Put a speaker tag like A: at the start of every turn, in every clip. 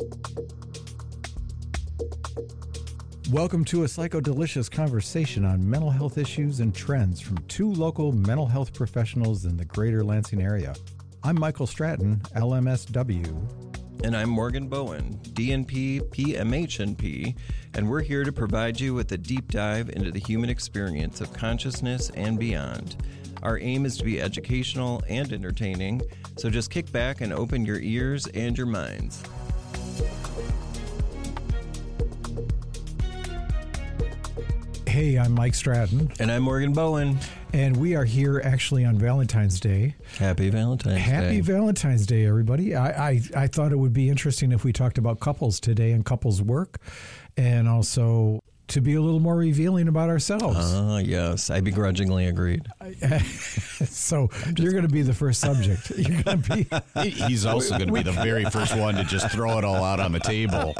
A: Welcome to a Psychodelicious conversation on mental health issues and trends from two local mental health professionals in the greater Lansing area. I'm Michael Stratton, LMSW.
B: And I'm Morgan Bowen, DNP, PMHNP, and we're here to provide you with a deep dive into the human experience of consciousness and beyond. Our aim is to be educational and entertaining, so just kick back and open your ears and your minds.
A: Hey, I'm Mike Stratton.
B: And I'm Morgan Bowen.
A: And we are here actually on Valentine's Day.
B: Happy Valentine's Day.
A: Happy Valentine's Day, everybody. I thought it would be interesting if we talked about couples today and couples work, and also to be a little more revealing about ourselves.
B: Yes. I begrudgingly agreed.
A: So you're going to be the first subject. You're going to be.
C: He's also going to be the very first one to just throw it all out on the table.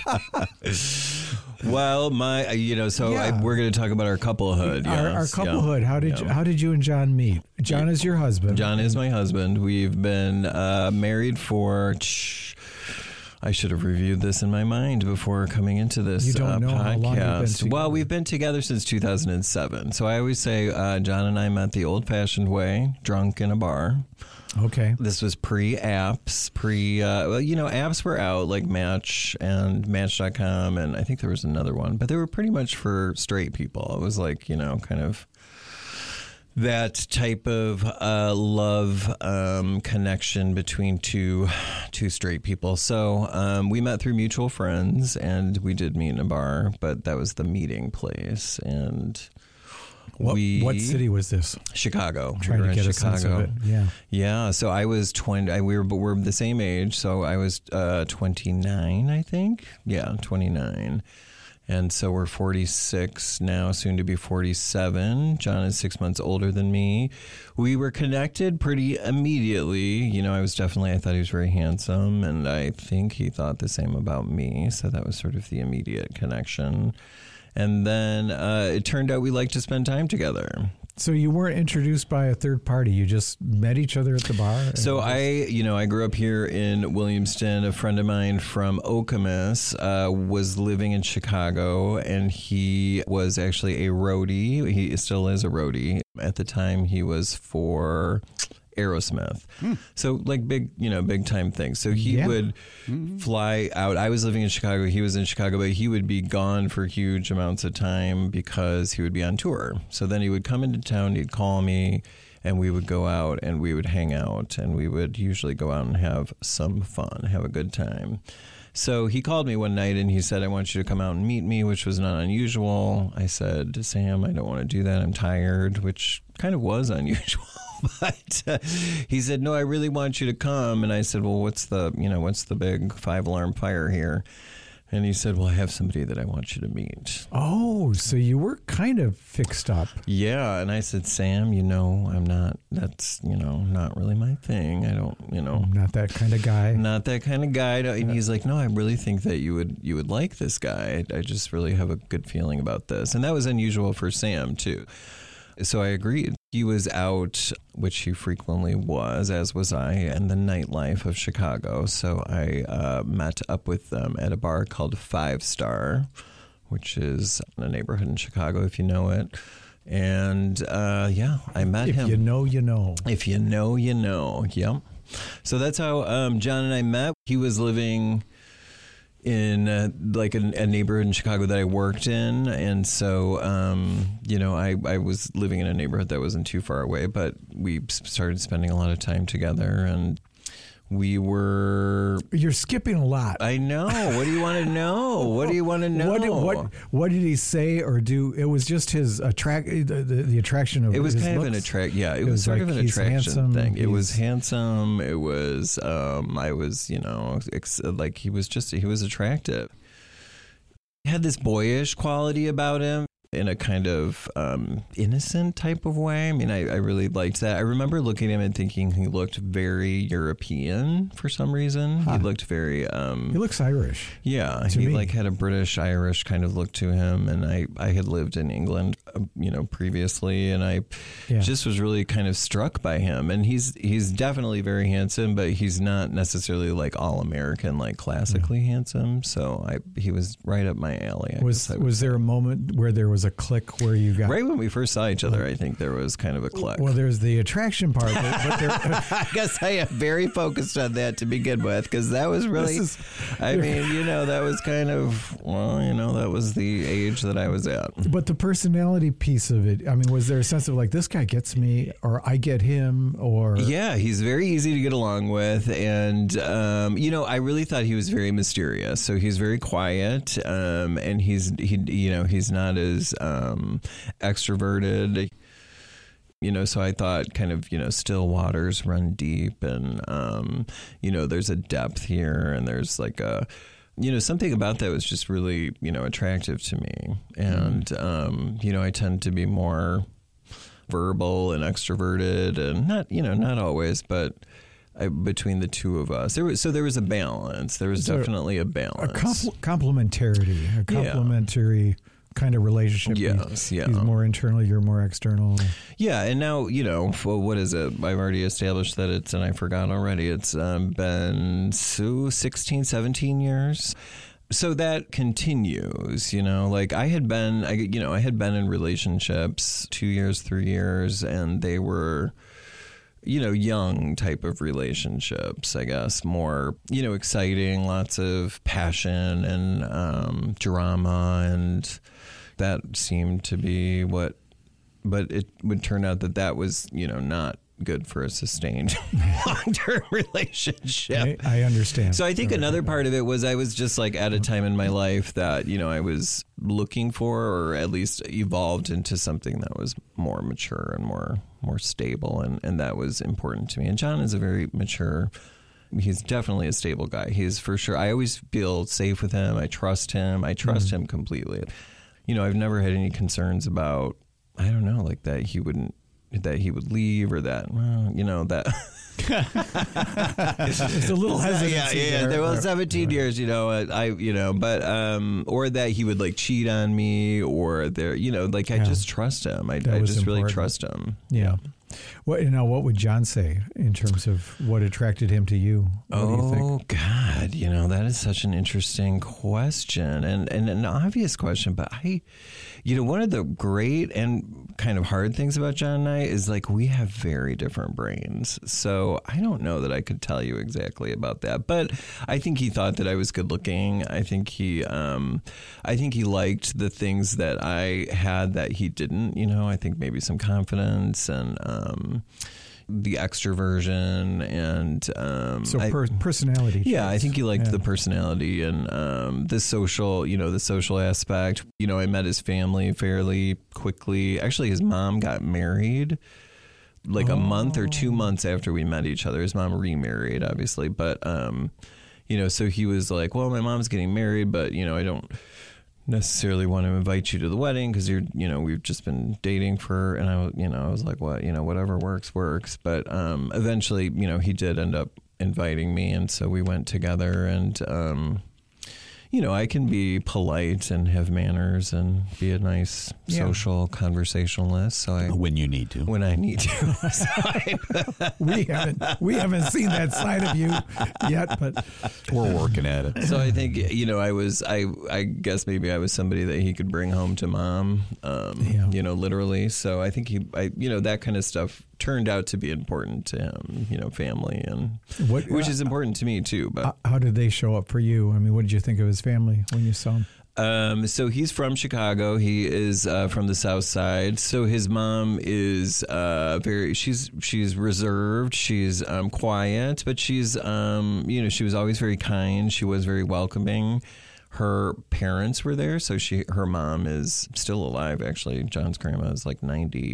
B: Well, we're going to talk about our couplehood.
A: Our
B: Yes.
A: couplehood. How did you and John meet? John is your husband.
B: John is my husband. We've been married for. I should have reviewed this in my mind before coming into this
A: You don't know
B: podcast.
A: how long you've been together.
B: Well, we've been together since 2007. So I always say John and I met the old-fashioned way, drunk in a bar.
A: Okay.
B: This was pre-apps, apps were out like Match and Match.com, and I think there was another one, but they were pretty much for straight people. It was like, kind of that type of love connection between two straight people. So we met through mutual friends, and we did meet in a bar, but that was the meeting place. And
A: what city was this?
B: Chicago.
A: Trying to get a sense of it.
B: Yeah. So I was 20. We're the same age. So I was 29, I think. Yeah, 29. And so we're 46 now, soon to be 47. John is 6 months older than me. We were connected pretty immediately. I thought he was very handsome, and I think he thought the same about me. So that was sort of the immediate connection. And then it turned out we liked to spend time together.
A: So you weren't introduced by a third party. You just met each other at the bar?
B: So I grew up here in Williamston. A friend of mine from Okemos was living in Chicago, and he was actually a roadie. He still is a roadie. At the time, he was for Aerosmith. So like big time things. So he would fly out. I was living in Chicago. He was in Chicago, but he would be gone for huge amounts of time because he would be on tour. So then he would come into town, he'd call me, and we would go out and we would hang out, and we would usually go out and have some fun, have a good time. So he called me one night and he said, I want you to come out and meet me, which was not unusual. I said, Sam, I don't want to do that. I'm tired, which kind of was unusual. But he said, no, I really want you to come. And I said, well, what's the big 5-alarm fire here? And he said, well, I have somebody that I want you to meet.
A: Oh, so you were kind of fixed up.
B: Yeah. And I said, Sam, that's not really my thing. I don't,
A: Not that kind of guy.
B: Not that kind of guy. And he's like, no, I really think that you would like this guy. I just really have a good feeling about this. And that was unusual for Sam, too. So I agreed. He was out, which he frequently was, as was I, in the nightlife of Chicago. So I met up with them at a bar called 5 Star, which is a neighborhood in Chicago, if you know it. And I met him.
A: If you know, you know.
B: If you know, you know. Yep. So that's how John and I met. He was living in a neighborhood in Chicago that I worked in, and so I was living in a neighborhood that wasn't too far away, but we started spending a lot of time together, and we were...
A: You're skipping a lot.
B: I know. What do you want to know? What do you want to know?
A: What did he say or do? It was just his the attraction of his looks?
B: It was kind of an attract. Yeah, it was sort of an attraction thing. It was handsome. It was I was he was attractive. He had this boyish quality about him. in a kind of innocent type of way. I mean, I really liked that. I remember looking at him and thinking he looked very European for some reason. He looked very...
A: he looks Irish.
B: Yeah, he like had a British-Irish kind of look to him. And I had lived in England, previously, and I just was really kind of struck by him. And he's definitely very handsome, but he's not necessarily like all-American, like classically handsome. So he was right up my alley.
A: Was there a moment where there was a click where you got...
B: Right when we first saw each other, I think there was kind of a click.
A: Well, there's the attraction part, but there...
B: I guess I am very focused on that to begin with, because that was really... that was kind of, that was the age that I was at.
A: But the personality piece of it, I mean, was there a sense of like, this guy gets me, or I get him, or...
B: Yeah, he's very easy to get along with, and, I really thought he was very mysterious. So he's very quiet, and he's not as extroverted. So I thought kind of, still waters run deep, and, there's a depth here, and there's like a, something about that was just really, attractive to me. And, I tend to be more verbal and extroverted, and not always, but between the two of us, there was a balance. There was definitely a balance.
A: A complementary kind of relationship.
B: Yes,
A: he's more internal, you're more external.
B: Yeah, and now, what is it? I've already established that and I forgot already, it's been 16, 17 years. So that continues, like I had been in relationships 2 years, 3 years, and they were, young type of relationships, I guess, more, exciting, lots of passion and drama, and that seemed to be but it would turn out that was, not good for a sustained long-term relationship.
A: I understand.
B: So I think another part of it was I was just like at a time in my life that, I was looking for, or at least evolved into something that was more mature and more stable. And that was important to me. And John is a very mature, he's definitely a stable guy. He's for sure. I always feel safe with him. I trust him. I trust him completely. I've never had any concerns about, I don't know, like that he would leave, or that, that.
A: It's a little hesitancy.
B: Yeah. There was 17 years, but or that he would like cheat on me, or I just trust him. I just really trust him.
A: Yeah. What would John say in terms of what attracted him to you? What do you think?
B: God, that is such an interesting question, and an obvious question. But one of the great and kind of hard things about John and I is like we have very different brains. So I don't know that I could tell you exactly about that. But I think he thought that I was good looking. I think he liked the things that I had that he didn't. I think maybe some confidence and the extroversion and
A: personality.
B: Yeah, I think he liked the personality and the social aspect. I met his family fairly quickly. Actually, his mom got married like a month or 2 months after we met each other. His mom remarried, obviously, but so he was like, well, my mom's getting married, but I don't necessarily want to invite you to the wedding because we've just been dating and I was like, what, whatever works. But eventually, he did end up inviting me, and so we went together, and I can be polite and have manners and be a nice social conversationalist. So
C: when you need to,
B: when I need to,
A: we haven't seen that side of you yet, but
C: we're working at it.
B: So I think I guess maybe I was somebody that he could bring home to mom, literally. So I think that kind of stuff turned out to be important to him, family, and which is important to me too. But
A: how did they show up for you? I mean, what did you think of his family when you saw him?
B: So he's from Chicago. He is from the South Side. So his mom is she's reserved. She's quiet, but she's she was always very kind. She was very welcoming. Her parents were there, so her mom is still alive. Actually, John's grandma is like 98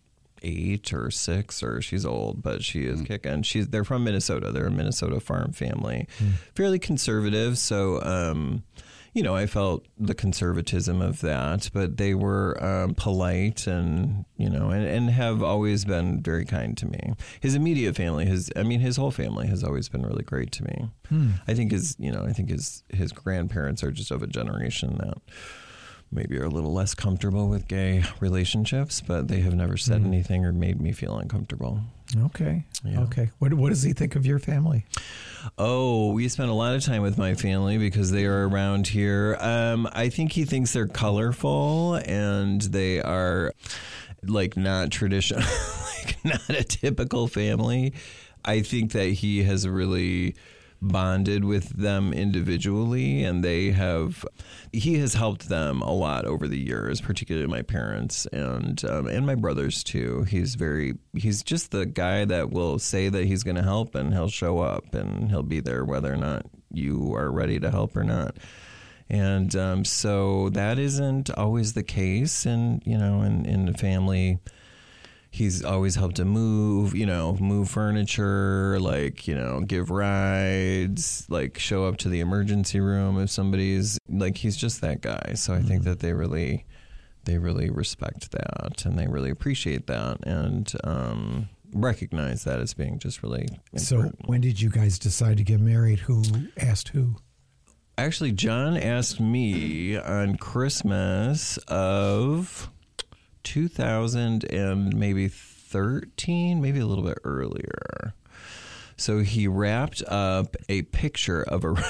B: or 6, or she's old, but she is kicking. They're from Minnesota. They're a Minnesota farm family, fairly conservative. So, I felt the conservatism of that, but they were polite and, and have always been very kind to me. His immediate family, his whole family has always been really great to me. I think his grandparents are just of a generation that maybe are a little less comfortable with gay relationships, but they have never said anything or made me feel uncomfortable.
A: Okay.
B: Yeah.
A: Okay. What does he think of your family?
B: Oh, we spend a lot of time with my family because they are around here. I think he thinks they're colorful and they are like not traditional, like not a typical family. I think that he has really bonded with them individually, and he has helped them a lot over the years, particularly my parents and my brothers too. He's just the guy that will say that he's going to help, and he'll show up and he'll be there whether or not you are ready to help or not. And so that isn't always the case, and in the family. He's always helped to move furniture, give rides, show up to the emergency room if somebody's he's just that guy. So I think that they really respect that, and they really appreciate that, and recognize that as being just really important.
A: So when did you guys decide to get married? Who asked who?
B: Actually, John asked me on Christmas of 2000 and maybe 13, maybe a little bit earlier. So he wrapped up a picture of a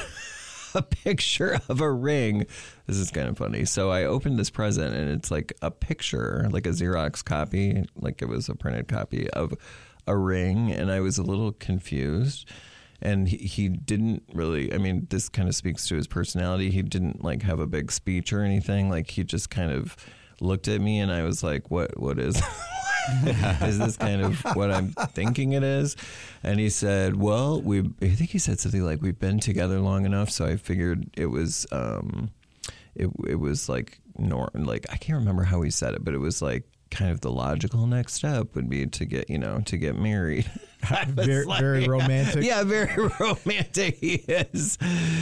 B: ring. This is kind of funny. So I opened this present, and it's like a picture, like a Xerox copy, like it was a printed copy of a ring, and I was a little confused. And he didn't really, this kind of speaks to his personality. He didn't have a big speech or anything. He just kind of looked at me, and I was like, what is is this kind of what I'm thinking it is? And he said, well, I think he said something like, we've been together long enough, so I figured it was it was I can't remember how he said it, but it was kind of the logical next step would be to get married.
A: Very romantic.
B: Yeah, very romantic he is.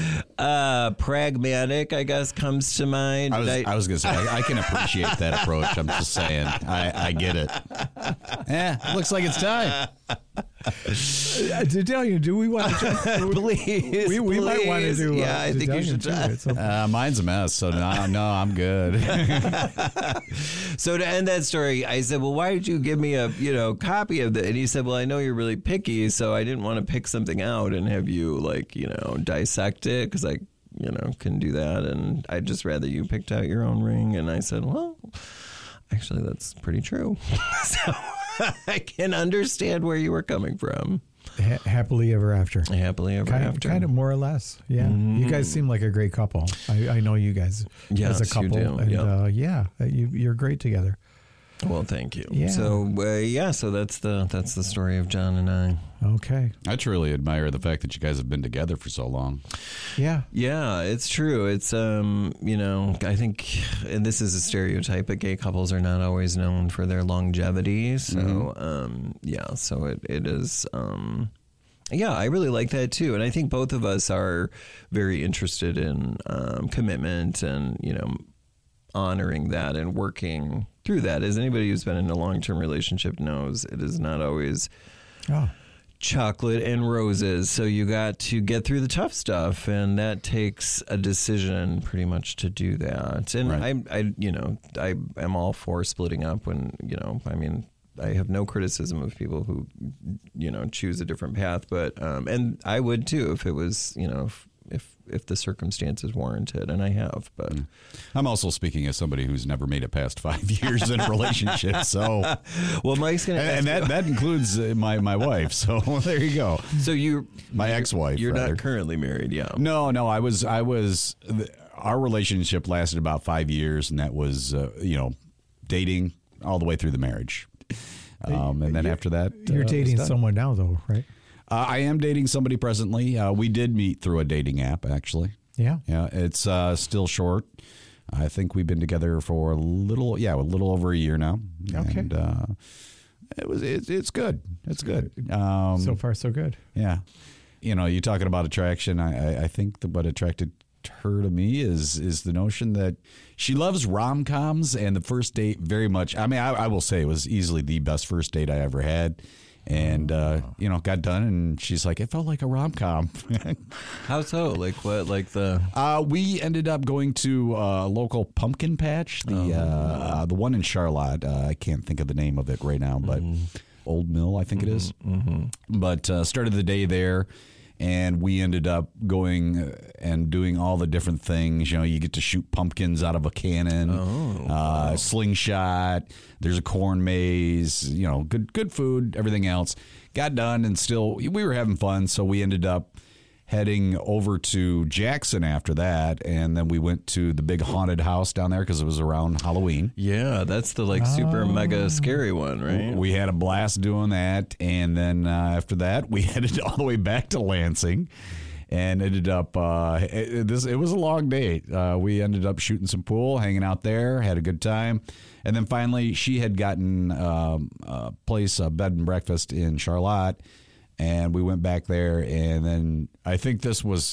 B: Pragmatic, I guess, comes to mind.
C: I was going to say, I can appreciate that approach. I'm just saying, I get it. Looks like it's time.
A: Dedelia, do we want to?
B: Please,
A: we might want to do.
B: Yeah, I think you should try.
C: Mine's a mess, so no, I'm good.
B: So to end that story, I said, well, why did you give me a copy of that? And he said, well, I know you're really picky, so I didn't want to pick something out and have you dissect it, because I couldn't do that, and I'd just rather you picked out your own ring. And I said, well, actually, that's pretty true. So I can understand where you were coming from.
A: Happily ever after.
B: Happily ever after.
A: Kind of more or less. Yeah. You guys seem like a great couple. I know you guys as a couple.
B: You do.
A: And you're great together.
B: Well, thank you.
A: Yeah.
B: So that's the story of John and I.
A: Okay.
C: I truly admire the fact that you guys have been together for so long.
A: Yeah.
B: Yeah, it's true. It's I think, and this is a stereotype, but gay couples are not always known for their longevity. So so it is. Yeah, I really like that too, and I think both of us are very interested in commitment and honoring that and working through that. As anybody who's been in a long-term relationship knows, it is not always chocolate and roses. So you got to get through the tough stuff, and that takes a decision pretty much to do that. And right. I am all for splitting up when, I have no criticism of people who, choose a different path, but, and I would too, if it was, if the circumstances warranted, and I have, but
C: I'm also speaking as somebody who's never made it past 5 years in a relationship. So,
B: well, Mike's going to,
C: and that includes my wife. So there you go.
B: So
C: my ex-wife.
B: You're not currently married, yeah?
C: No. I was. Our relationship lasted about 5 years, and that was dating all the way through the marriage. And then after that,
A: you're dating someone now, though, right?
C: I am dating somebody presently. We did meet through a dating app, actually.
A: Yeah.
C: Yeah. It's still short. I think we've been together for a little over a year now.
A: Okay.
C: And it's good. It's good.
A: So far, so good.
C: Yeah. You're talking about attraction. I think what attracted her to me is the notion that she loves rom-coms, and the first date very much. I mean, I will say it was easily the best first date I ever had. And, got done, and she's like, it felt like a rom-com.
B: How so? Like what? Like the...
C: We ended up going to a local pumpkin patch, the one in Charlotte. I can't think of the name of it right now, but Old Mill, I think it is. But started the day there, and we ended up going and doing all the different things. You know, you get to shoot pumpkins out of a cannon, slingshot. There's a corn maze. You know, good food, everything else. Got done, and still we were having fun. So we ended up heading over to Jackson after that, and then we went to the big haunted house down there because it was around Halloween.
B: Yeah, that's the super mega scary one, right?
C: We had a blast doing that, and then after that, we headed all the way back to Lansing, and ended up it was a long date. We ended up shooting some pool, hanging out there, had a good time, and then finally she had gotten a place, a bed and breakfast in Charlotte. And we went back there, and then I think this was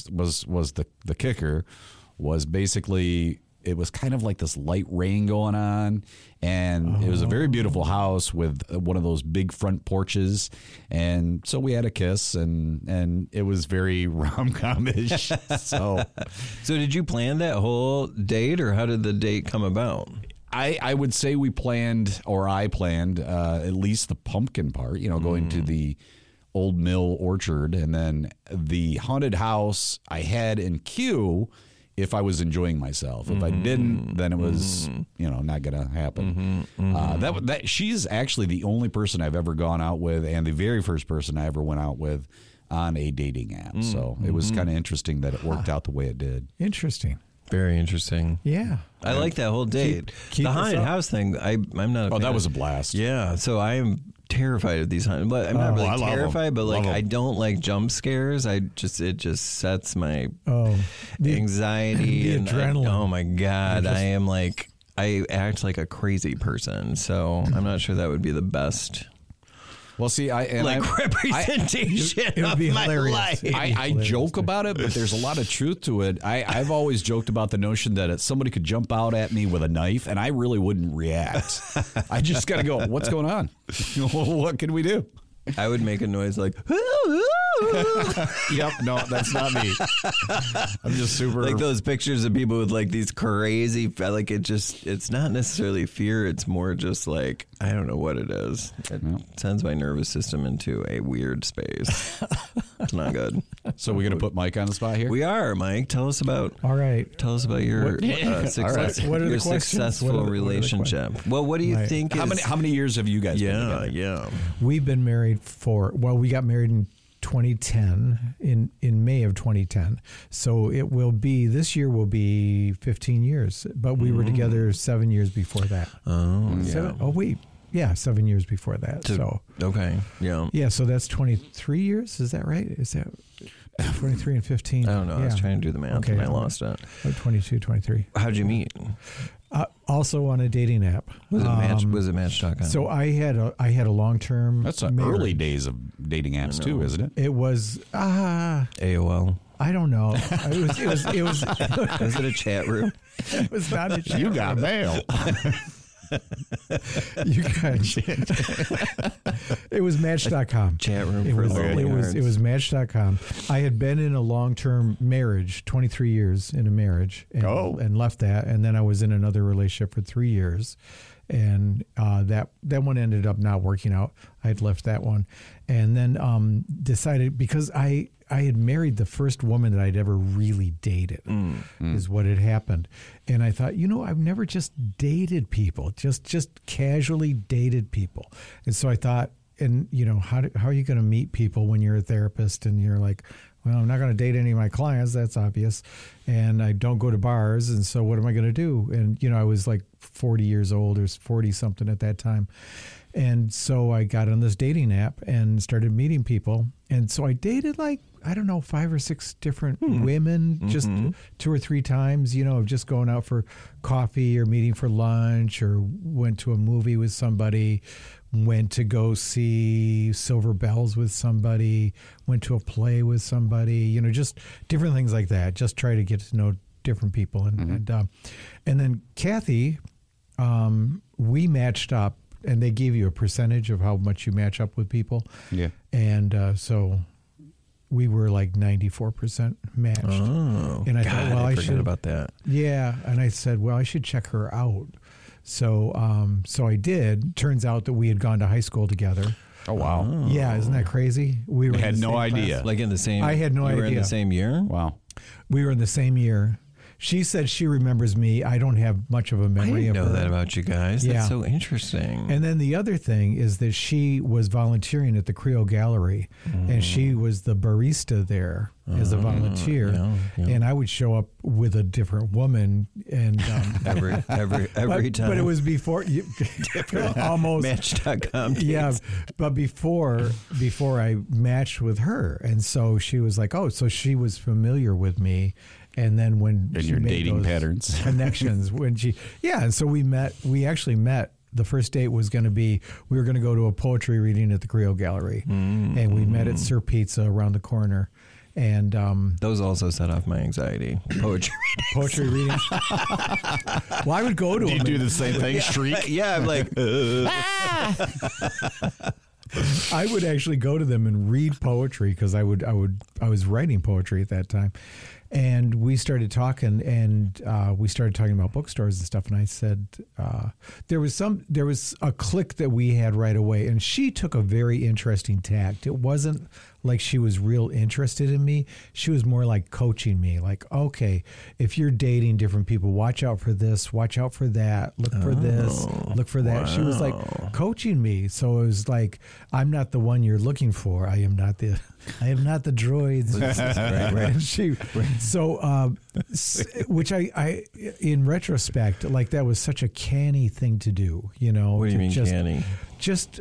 C: the kicker, was basically it was kind of like this light rain going on, and it was a very beautiful house with one of those big front porches, and so we had a kiss, and it was very rom-com-ish. So
B: did you plan that whole date, or how did the date come about?
C: I would say we planned, or I planned, at least the pumpkin part, going to the Old Mill Orchard, and then the haunted house I had in queue if I was enjoying myself. If I didn't, then it was not gonna happen. That she's actually the only person I've ever gone out with, and the very first person I ever went out with on a dating app. So it was kind of interesting that it worked out the way it did.
A: Interesting.
B: Very interesting.
A: Yeah.
B: I like that whole date.
A: Keep
B: the haunted house thing, I'm not a fan.
C: That was a blast.
B: Yeah, so I am terrified of these haunted, but I'm not really terrified, but like I don't like jump scares. It just sets my anxiety
A: the adrenaline.
B: Oh my God, I act like a crazy person, so I'm not sure that would be the best.
C: Well, see,
B: representation
A: it would be
B: of my
A: hilarious.
B: life.
C: I joke about it, but there's a lot of truth to it. I've always joked about the notion that somebody could jump out at me with a knife, and I really wouldn't react. I just got to go, what's going on? What can we do?
B: I would make a noise like,
C: yep, no, that's not me. I'm just super.
B: Like those pictures of people with like these crazy, like it's not necessarily fear. It's more just like, I don't know what it is. It sends my nervous system into a weird space. It's not good.
C: So we're going to put Mike on the spot here?
B: We are, Mike. Tell us about your successful relationship. Well, what do you think
C: how many years have you guys been together?
B: Yeah.
A: We've been married we got married in 2010, in May of 2010. So this year will be 15 years, but we were together 7 years before that.
B: Yeah.
A: 7 years before that.
B: Okay. Yeah.
A: Yeah. So that's 23 years. Is that right? Is that 23 and 15?
B: I don't know. I was trying to do the math and I lost it.
A: 22, 23.
B: How'd you meet?
A: Also on a dating app.
B: Was it Match.com?
A: So I had a long-term.
C: That's the early days of dating apps too, isn't it?
A: It was
B: AOL.
A: I don't know. It was.
B: Was it a chat room?
A: It was not a chat room.
C: You got mail.
A: You guys. It was Match.com.
B: Chat room for lonely hearts.
A: It was Match.com. I had been in a long-term marriage, 23 years in a marriage, and left that, and then I was in another relationship for 3 years, and that one ended up not working out. I had left that one, and then decided, because I had married the first woman that I'd ever really dated, is what had happened. And I thought, I've never just dated people, just casually dated people. And so I thought, how are you going to meet people when you're a therapist and you're like, well, I'm not going to date any of my clients. That's obvious. And I don't go to bars. And so what am I going to do? And, I was like 40 years old or 40 something at that time. And so I got on this dating app and started meeting people. And so I dated 5 or 6 different women, just 2 or 3 times, of just going out for coffee or meeting for lunch, or went to a movie with somebody, went to go see Silver Bells with somebody, went to a play with somebody, just different things like that. Just try to get to know different people, and then Kathy, we matched up, and they gave you a percentage of how much you match up with people.
C: Yeah,
A: and so we were like 94% matched.
B: Oh,
A: and I
B: God,
A: thought, well, I
B: forgot
A: should
B: about that.
A: Yeah, and I said, well, I should check her out. So, so I did. Turns out that we had gone to high school together.
C: Oh, wow.
A: Yeah, isn't that crazy? We were
C: had
A: in the
C: no
A: same
C: idea.
A: class.
B: Like in the same.
A: I had no
B: you were in
A: idea.
B: the same year.
C: Wow.
A: We were in the same year. She said she remembers me. I don't have much of a
B: I
A: memory
B: didn't
A: of
B: know
A: her.
B: that about you guys.
A: Yeah.
B: That's so interesting.
A: And then the other thing is that she was volunteering at the Creole Gallery, and she was the barista there as a volunteer.
B: yeah.
A: And I would show up with a different woman, and
B: every time.
A: But it was before almost
B: Match.com.
A: Yeah, but before I matched with her, and so she was like, "Oh, so she was familiar with me." And then when
C: And
A: she
C: your
A: made
C: dating
A: those
C: patterns.
A: connections, and so we actually met. The first date was going to be, we were going to go to a poetry reading at the Creole Gallery, and we met at Sir Pizza around the corner. And
B: those also set off my anxiety.
A: poetry readings. Well, I would go to
C: Do you
A: them.
C: do the same thing, shriek?
B: Yeah, I'm like,
A: I would actually go to them and read poetry because I was writing poetry at that time. And we started talking, and we started talking about bookstores and stuff. And I said there was a click that we had right away, and she took a very interesting tact. It wasn't like she was real interested in me. She was more like coaching me, like, okay, if you're dating different people, watch out for this, watch out for that, look for this, look for that. Wow. She was like coaching me. So it was like, I'm not the one you're looking for. I am not the droids. Right. So, which I, in retrospect, like that was such a canny thing to do, you know.
B: What do you mean canny?
A: Just,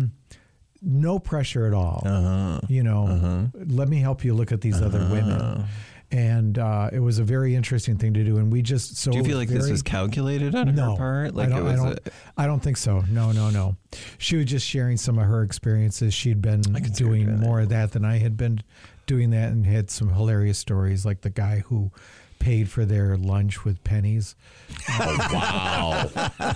A: no pressure at all. You know, let me help you look at these other women. And it was a very interesting thing to do. And we just
B: do you feel like this was calculated on her part? Like
A: I don't think so. No. She was just sharing some of her experiences. She'd been doing more of that than I had been doing that, and had some hilarious stories, like the guy who paid for their lunch with pennies.
C: Wow.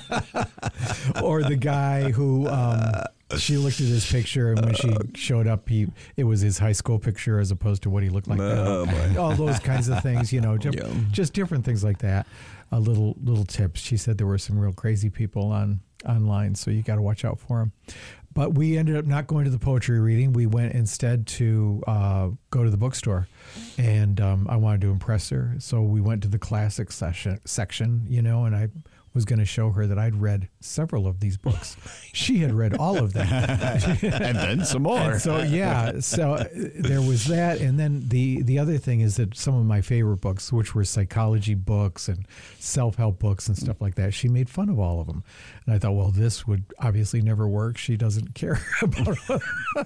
A: Or the guy who she looked at his picture, and when she showed up, it was his high school picture as opposed to what he looked like now. All those kinds of things, you know, just different things like that. Little tips. She said there were some real crazy people online, so you got to watch out for them. But we ended up not going to the poetry reading. We went instead to go to the bookstore, and I wanted to impress her. So we went to the classic section, you know, and I was going to show her that I'd read several of these books. She had read all of them.
C: And then some more.
A: And so there was that. And then the other thing is that some of my favorite books, which were psychology books and self-help books and stuff like that, she made fun of all of them. And I thought, well, this would obviously never work. She doesn't care about it.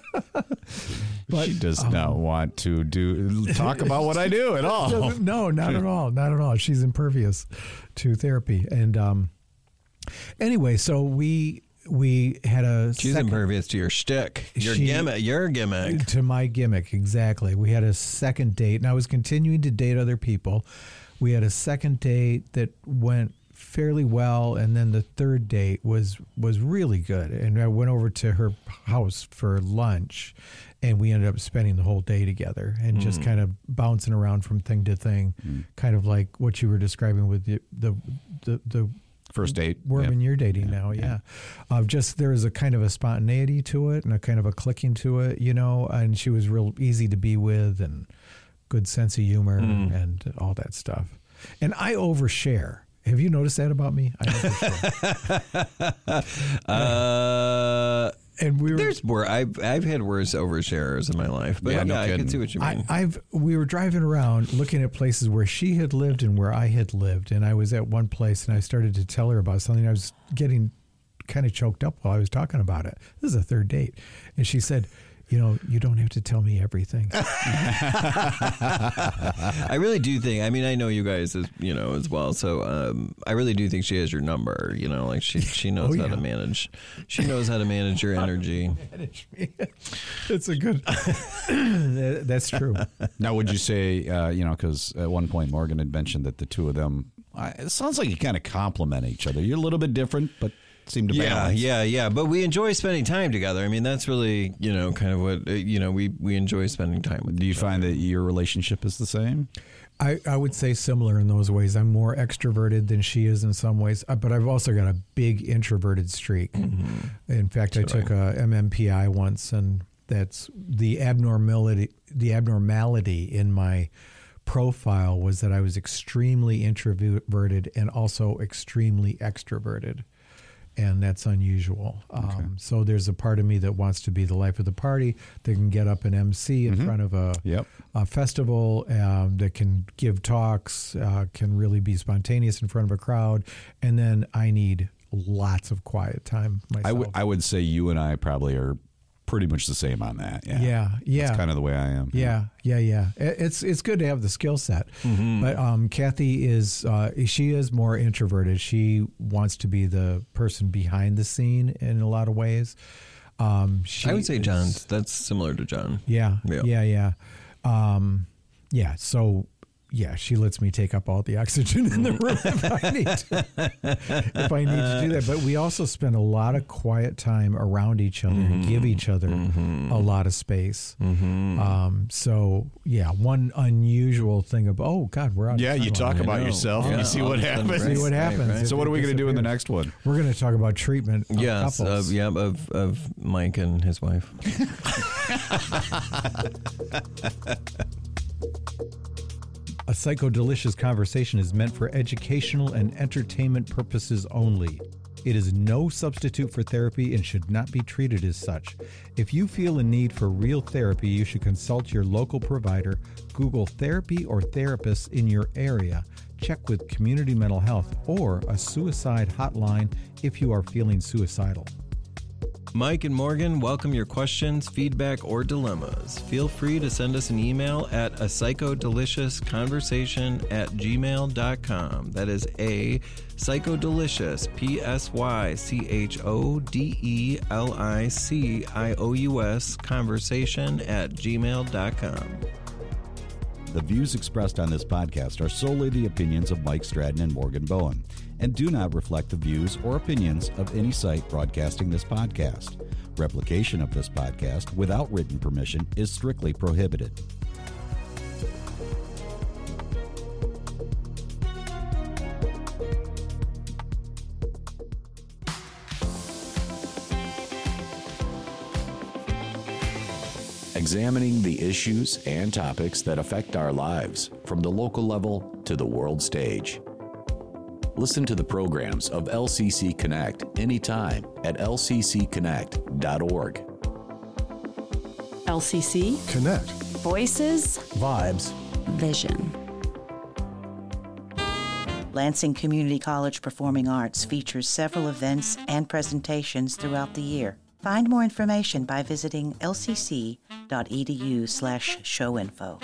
A: But
C: she does not want to talk about what I do at all.
A: No, not at all. Not at all. She's impervious to therapy. And anyway, so we had
B: she's impervious to your shtick, your gimmick.
A: To my gimmick, exactly. We had a second date, and I was continuing to date other people. We had a second date that went fairly well, and then the third date was really good. And I went over to her house for lunch, and we ended up spending the whole day together and just kind of bouncing around from thing to thing, kind of like what you were describing with the
C: first date.
A: Woman you're dating now, yeah. Just there was a kind of a spontaneity to it and a kind of a clicking to it, you know, and she was real easy to be with and good sense of humor and all that stuff. And I overshare. Have you noticed that about me? I overshare. And there's
B: more. I've had worse oversharers in my life, but I can see what you mean.
A: We were driving around looking at places where she had lived and where I had lived, and I was at one place and I started to tell her about something. I was getting kind of choked up while I was talking about it. This is a third date, and she said, You don't have to tell me everything.
B: I really do think, I mean, I know you guys as well. So I really do think she has your number, like she knows how to manage. She knows how to manage your energy.
A: Manage me. It's a good, that's true.
C: Now, would you say, because at one point Morgan had mentioned that the two of them, it sounds like you kind of complement each other. You're a little bit different, but seem to balance.
B: Yeah. But we enjoy spending time together. I mean, that's really, kind of what, we enjoy spending time with.
C: Do you find that your relationship is the same?
A: I would say similar in those ways. I'm more extroverted than she is in some ways, but I've also got a big introverted streak. Mm-hmm. In fact, I took a MMPI once, and that's the abnormality in my profile was that I was extremely introverted and also extremely extroverted. And that's unusual. Okay. So there's a part of me that wants to be the life of the party, that can get up and MC in front of a festival, that can give talks, can really be spontaneous in front of a crowd. And then I need lots of quiet time myself.
C: I would say you and I probably are pretty much the same on that.
A: Yeah.
C: That's kind of the way I am.
A: Yeah. It's good to have the skill set. Mm-hmm. But Kathy she is more introverted. She wants to be the person behind the scene in a lot of ways.
B: I would say that's similar to John.
A: Yeah. So she lets me take up all the oxygen in the room if I need to do that. But we also spend a lot of quiet time around each other and give each other a lot of space. Mm-hmm. One unusual thing of, oh God, we're on.
C: Yeah, you talk about yourself and you see what happens.
A: See what happens.
C: Right. So what are we going to do in the next one?
A: We're going to talk about treatment of couples.
B: Of Mike and his wife.
A: A Psycho-Delicious Conversation is meant for educational and entertainment purposes only. It is no substitute for therapy and should not be treated as such. If you feel a need for real therapy, you should consult your local provider, Google therapy or therapists in your area, check with Community Mental Health or a suicide hotline if you are feeling suicidal.
B: Mike and Morgan welcome your questions, feedback, or dilemmas. Feel free to send us an email at apsychodeliciousconversation@gmail.com. That is a psychodelicious, PSYCHODELICIOUS conversation@gmail.com.
C: The views expressed on this podcast are solely the opinions of Mike Stratton and Morgan Bowen and do not reflect the views or opinions of any site broadcasting this podcast. Replication of this podcast without written permission is strictly prohibited.
D: Examining the issues and topics that affect our lives from the local level to the world stage. Listen to the programs of LCC Connect anytime at lccconnect.org.
E: LCC
F: Connect.
E: Voices,
F: Vibes,
E: Vision.
G: Lansing Community College Performing Arts features several events and presentations throughout the year. Find more information by visiting lcc.edu/showinfo.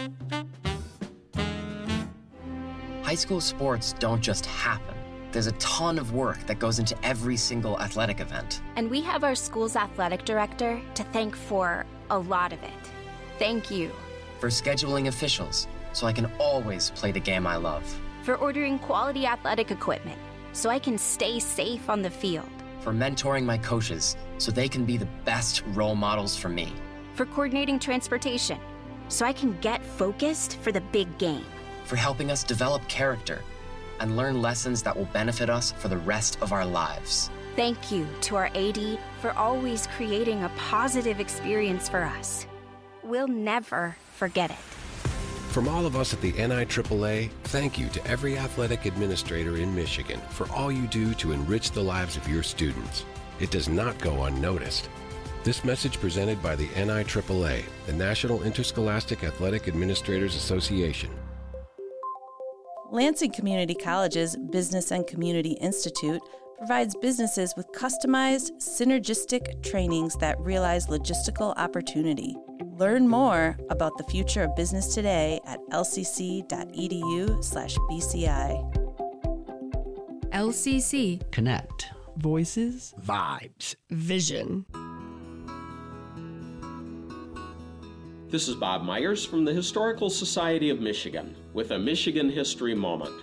H: High school sports don't just happen. There's a ton of work that goes into every single athletic event.
I: And we have our school's athletic director to thank for a lot of it. Thank you.
H: For scheduling officials, so I can always play the game I love.
I: For ordering quality athletic equipment, so I can stay safe on the field.
H: For mentoring my coaches, so they can be the best role models for me.
I: For coordinating transportation, so I can get focused for the big game.
H: For helping us develop character and learn lessons that will benefit us for the rest of our lives.
I: Thank you to our AD for always creating a positive experience for us. We'll never forget it.
J: From all of us at the NIAAA, thank you to every athletic administrator in Michigan for all you do to enrich the lives of your students. It does not go unnoticed. This message presented by the NIAAA, the National Interscholastic Athletic Administrators Association.
K: Lansing Community College's Business and Community Institute
F: provides businesses with customized, synergistic trainings that realize logistical opportunity. Learn more about the future of business today at lcc.edu/BCI.
K: LCC.
L: Connect.
K: Voices.
L: Vibes.
K: Vision.
M: This is Bob Myers from the Historical Society of Michigan with a Michigan History Moment.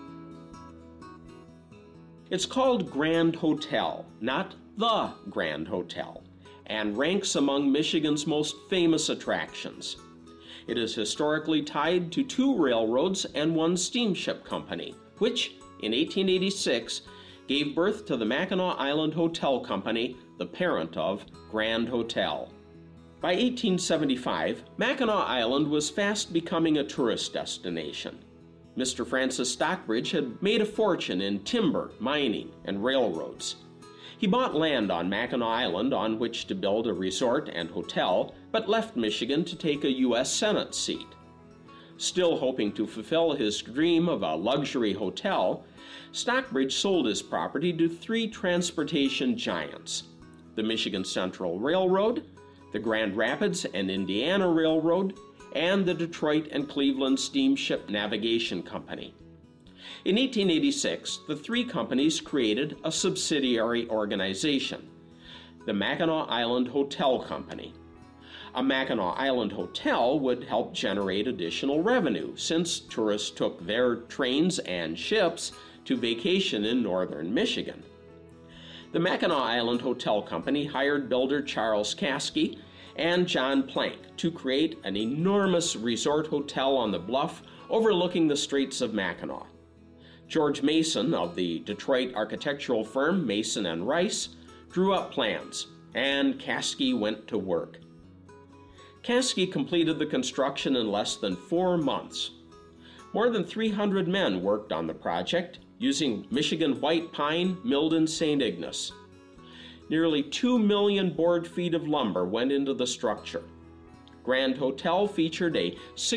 M: It's called Grand Hotel, not the Grand Hotel, and ranks among Michigan's most famous attractions. It is historically tied to 2 railroads and 1 steamship company, which, in 1886, gave birth to the Mackinac Island Hotel Company, the parent of Grand Hotel. By 1875, Mackinac Island was fast becoming a tourist destination. Mr. Francis Stockbridge had made a fortune in timber, mining, and railroads. He bought land on Mackinac Island on which to build a resort and hotel, but left Michigan to take a U.S. Senate seat. Still hoping to fulfill his dream of a luxury hotel, Stockbridge sold his property to 3 transportation giants: the Michigan Central Railroad, the Grand Rapids and Indiana Railroad, and the Detroit and Cleveland Steamship Navigation Company. In 1886, the 3 companies created a subsidiary organization, the Mackinac Island Hotel Company. A Mackinac Island hotel would help generate additional revenue since tourists took their trains and ships to vacation in northern Michigan. The Mackinac Island Hotel Company hired builder Charles Caskey and John Plank to create an enormous resort hotel on the bluff overlooking the Straits of Mackinac. George Mason of the Detroit architectural firm Mason & Rice drew up plans, and Caskey went to work. Caskey completed the construction in less than 4 months. More than 300 men worked on the project using Michigan white pine milled in St. Ignace. Nearly 2 million board feet of lumber went into the structure. Grand Hotel featured a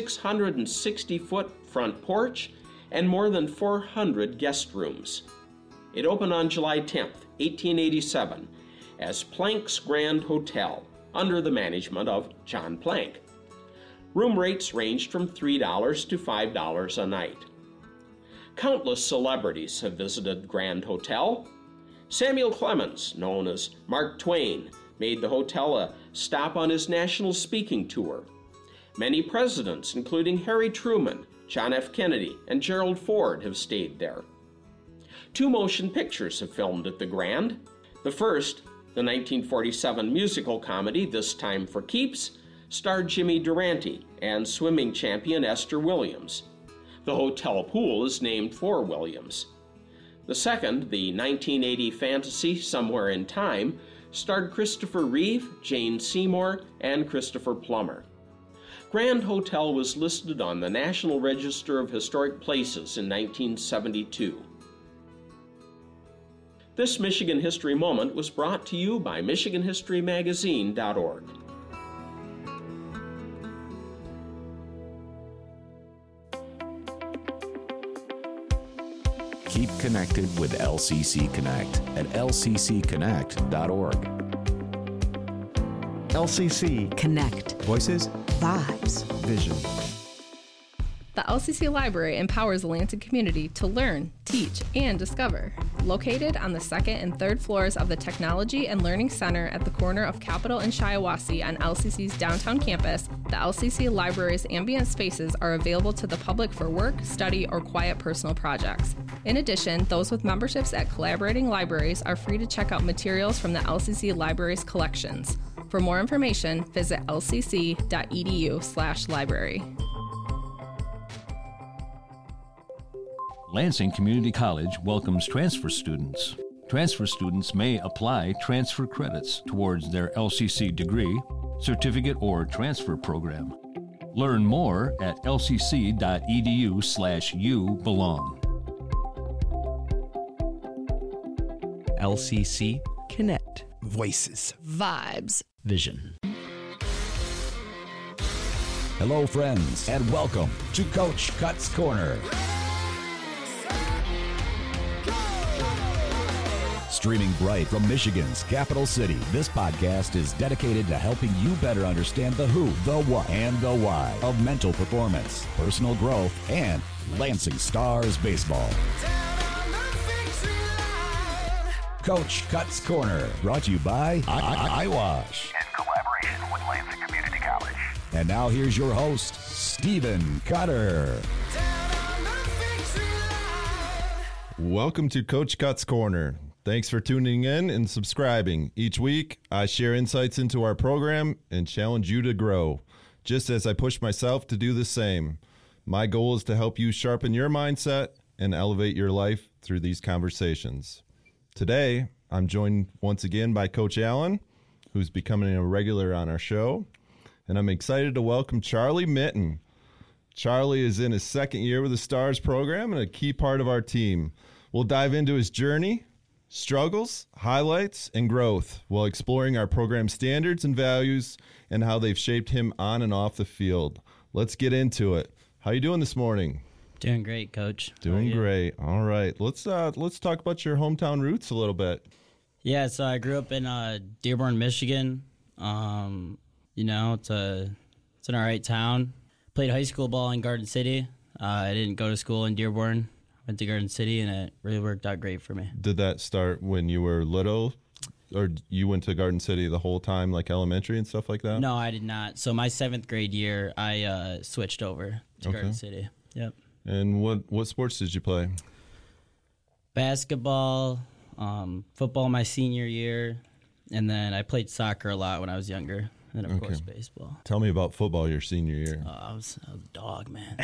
M: 660-foot front porch and more than 400 guest rooms. It opened on July 10, 1887, as Plank's Grand Hotel, under the management of John Plank. Room rates ranged from $3 to $5 a night. Countless celebrities have visited Grand Hotel. Samuel Clemens, known as Mark Twain, made the hotel a stop on his national speaking tour. Many presidents, including Harry Truman, John F. Kennedy, and Gerald Ford, have stayed there. 2 motion pictures have filmed at the Grand. The first, the 1947 musical comedy This Time for Keeps, starred Jimmy Durante and swimming champion Esther Williams. The hotel pool is named for Williams. The second, the 1980 fantasy Somewhere in Time, starred Christopher Reeve, Jane Seymour, and Christopher Plummer. Grand Hotel was listed on the National Register of Historic Places in 1972. This Michigan History Moment was brought to you by MichiganHistoryMagazine.org.
D: Keep connected with LCC Connect at lccconnect.org.
L: LCC.
K: Connect.
L: Voices.
K: Vibes.
L: Vision.
N: The LCC Library empowers the Lansing community to learn, teach, and discover. Located on the 2nd and 3rd floors of the Technology and Learning Center at the corner of Capitol and Shiawassee on LCC's downtown campus, the LCC Library's ambient spaces are available to the public for work, study, or quiet personal projects. In addition, those with memberships at collaborating libraries are free to check out materials from the LCC Library's collections. For more information, visit lcc.edu/library.
O: Lansing Community College welcomes transfer students. Transfer students may apply transfer credits towards their LCC degree, certificate, or transfer program. Learn more at lcc.edu/ubelong.
L: LCC Connect. Voices.
K: Vibes.
L: Vision. Hello, friends, and welcome to Coach Cut's Corner. Streaming bright from Michigan's capital city, this podcast is dedicated to helping you better understand the who, the what, and the why of mental performance, personal growth, and Lansing Stars baseball. Coach Cuts Corner, brought to you by iWash.
P: In collaboration with Lansing Community College.
L: And now here's your host, Stephen Cutter.
Q: Welcome to Coach Cuts Corner. Thanks for tuning in and subscribing. Each week, I share insights into our program and challenge you to grow, just as I push myself to do the same. My goal is to help you sharpen your mindset and elevate your life through these conversations. Today, I'm joined once again by Coach Allen, who's becoming a regular on our show, and I'm excited to welcome Charlie Mitten. Charlie is in his second year with the Stars program and a key part of our team. We'll dive into his journey, struggles, highlights, and growth while exploring our program standards and values and how they've shaped him on and off the field. Let's get into it. How you doing this morning?
R: Doing great, Coach.
Q: Doing great. All right. Let's talk about your hometown roots a little bit.
R: Yeah, so I grew up in Dearborn, Michigan. It's an all right town. Played high school ball in Garden City. I didn't go to school in Dearborn. Went to Garden City, and it really worked out great for me.
Q: Did that start when you were little, or you went to Garden City the whole time, like elementary and stuff like that?
R: No, I did not. So my 7th grade year, I switched over to Garden City. Yep.
Q: And what sports did you play?
R: Basketball, football my senior year, and then I played soccer a lot when I was younger, and then, of course, baseball.
Q: Tell me about football your senior year.
R: I was a dog, man.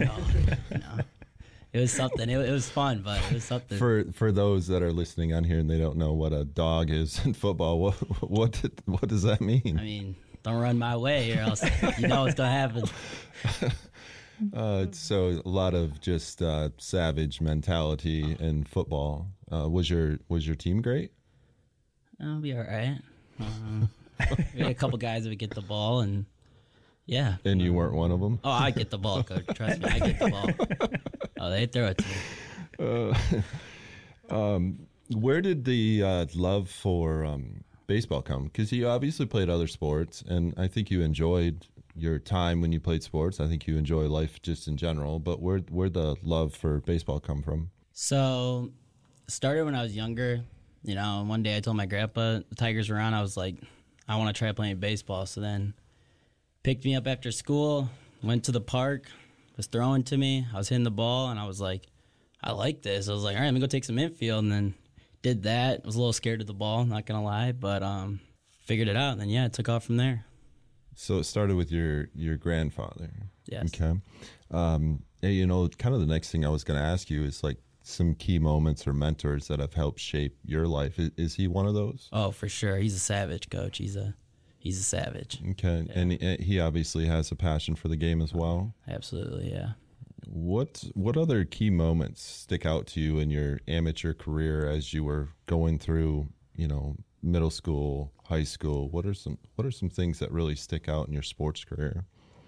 R: It was something. It was fun, but it was something.
Q: For those that are listening on here and they don't know what a dog is in football, what does that mean?
R: I mean, don't run my way or else you know what's going to happen.
Q: So a lot of just savage mentality in football. Was your team great?
R: I'll be all right. We had a couple guys that would get the ball, and yeah.
Q: And you weren't one of them?
R: Oh, I get the ball, Coach. Trust me, I get the ball. Oh, they throw it to
Q: me. Where did the love for baseball come? Because you obviously played other sports, and I think you enjoyed your time when you played sports. I think you enjoy life just in general. But where'd the love for baseball come from?
R: So, it started when I was younger. One day I told my grandpa the Tigers were on. I was like, I want to try playing baseball. So then picked me up after school, went to the park, was throwing to me. I was hitting the ball, and I was like, I like this. I was like, all right, let me go take some infield, and then did that. I was a little scared of the ball, not going to lie, but figured it out, and then, it took off from there.
Q: So it started with your grandfather.
R: Yes.
Q: Okay. Kind of the next thing I was going to ask you is, like, some key moments or mentors that have helped shape your life. Is he one of those?
R: Oh, for sure. He's a savage, Coach. He's a savage.
Q: Okay. Yeah. And he obviously has a passion for the game as well.
R: Absolutely, yeah.
Q: What other key moments stick out to you in your amateur career as you were going through, middle school, high school? What are some things that really stick out in your sports career?